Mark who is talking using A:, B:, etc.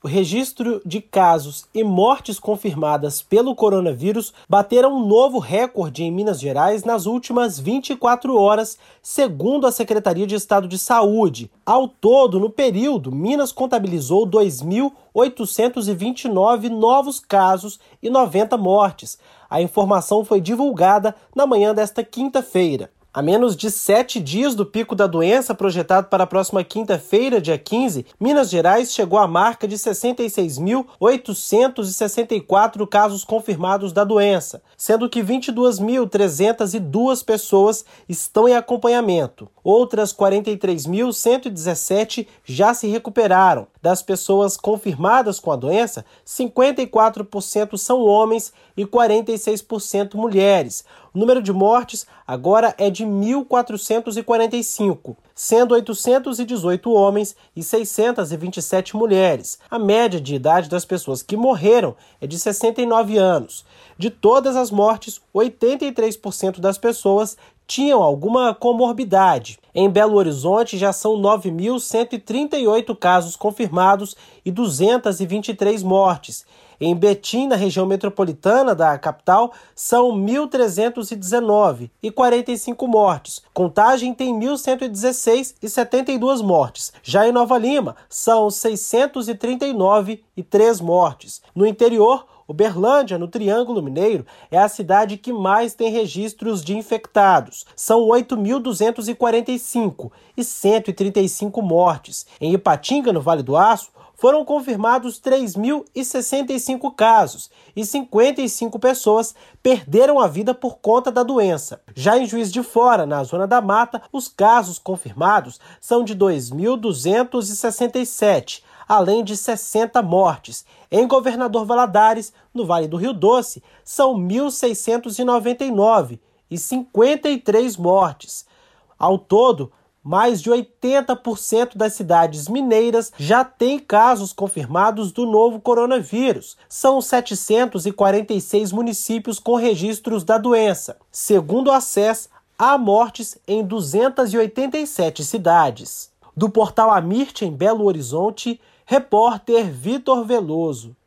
A: O registro de casos e mortes confirmadas pelo coronavírus bateram um novo recorde em Minas Gerais nas últimas 24 horas, segundo a Secretaria de Estado de Saúde. Ao todo, no período, Minas contabilizou 2.829 novos casos e 90 mortes. A informação foi divulgada na manhã desta quinta-feira. A menos de 7 dias do pico da doença, projetado para a próxima quinta-feira, dia 15, Minas Gerais chegou à marca de 66.864 casos confirmados da doença, sendo que 22.302 pessoas estão em acompanhamento. Outras 43.117 já se recuperaram. Das pessoas confirmadas com a doença, 54% são homens e 46% mulheres. O número de mortes agora é de 1.445, sendo 818 homens e 627 mulheres. A média de idade das pessoas que morreram é de 69 anos. De todas as mortes, 83% das pessoas tinham alguma comorbidade. Em Belo Horizonte já são 9.138 casos confirmados e 223 mortes. Em Betim, na região metropolitana da capital, são 1.319 e 45 mortes. Contagem tem 1.116 e 72 mortes. Já em Nova Lima, são 639 e 3 mortes. No interior, Uberlândia, no Triângulo Mineiro, é a cidade que mais tem registros de infectados. São 8.245 e 135 mortes. Em Ipatinga, no Vale do Aço, foram confirmados 3.065 casos e 55 pessoas perderam a vida por conta da doença. Já em Juiz de Fora, na Zona da Mata, os casos confirmados são de 2.267, além de 60 mortes. Em Governador Valadares, no Vale do Rio Doce, são 1.699 e 53 mortes. Ao todo, mais de 80% das cidades mineiras já têm casos confirmados do novo coronavírus. São 746 municípios com registros da doença. Segundo a SES, há mortes em 287 cidades. Do portal Amirte, em Belo Horizonte, repórter Vitor Veloso.